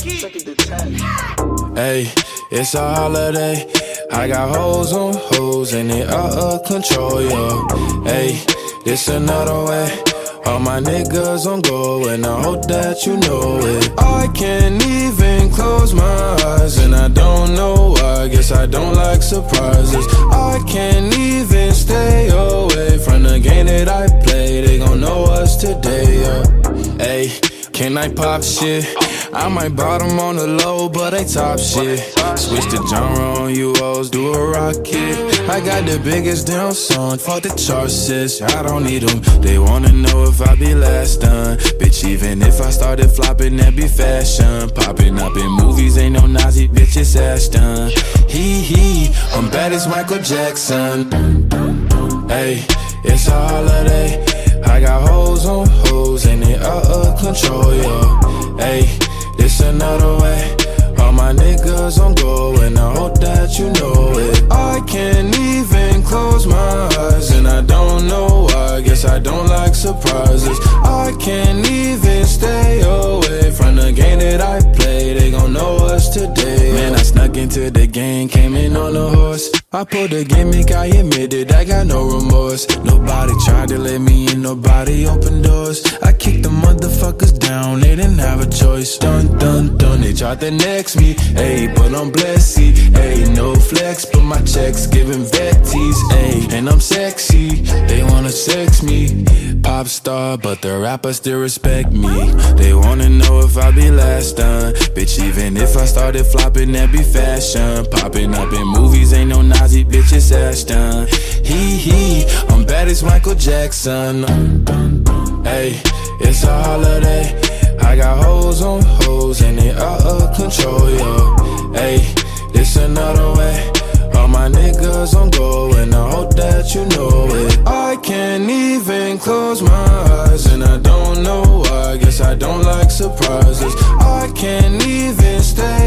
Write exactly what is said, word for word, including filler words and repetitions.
Hey, it's a holiday. I got hoes on hoes and they out of control, yo. Hey, this another way. All my niggas on go and I hope that you know it. I can't even close my eyes and I don't know why. Guess I don't like surprises. I can't even stay away from the game that I play. They gon' know us today, yeah. Hey, can I pop shit? I might bottom on the low, but they top shit. Switch the genre on you hoes, do a rocket. I got the biggest damn song, fuck the charts, sis. I don't need them, they wanna know if I be last done. Bitch, even if I started flopping, that be fashion. Popping up in movies, ain't no Nazi, bitch, it's Ashton. Hee hee, I'm bad as Michael Jackson. Hey, it's a holiday. I got hoes on hoes and they out of control, yo. Hey, this another way. All my niggas on go and I hope that you know it. I can't even close my eyes and I don't know why. Guess I don't like surprises. I can't even stay away from the game that I play. They gon' know us today. Man, I snuck into the game, came in on a horse. I pulled a gimmick, I admit it, I got no remorse. Nobody tried to let me in, nobody opened doors. I kicked the motherfuckers down, they didn't have a choice. Dun dun dun, they tried to next me. Ayy, but I'm blessed, ayy, no flex, but my checks giving vetties, ayy. And I'm sexy, they wanna sex me. Pop star, but the rappers still respect me. They wanna know if I be last done. Bitch, even if I started flopping, that be fashion. Popping up in movies, ain't no Nazi, bitch, it's Ashton. Hee hee, I'm bad as Michael Jackson. Hey, it's a holiday. I got hoes on hoes and they out of control, yo. Hey, this another way. All my niggas on go and I hope that you know it. I can't even close my eyes and I don't know why. Guess I don't like surprises. I can't even stay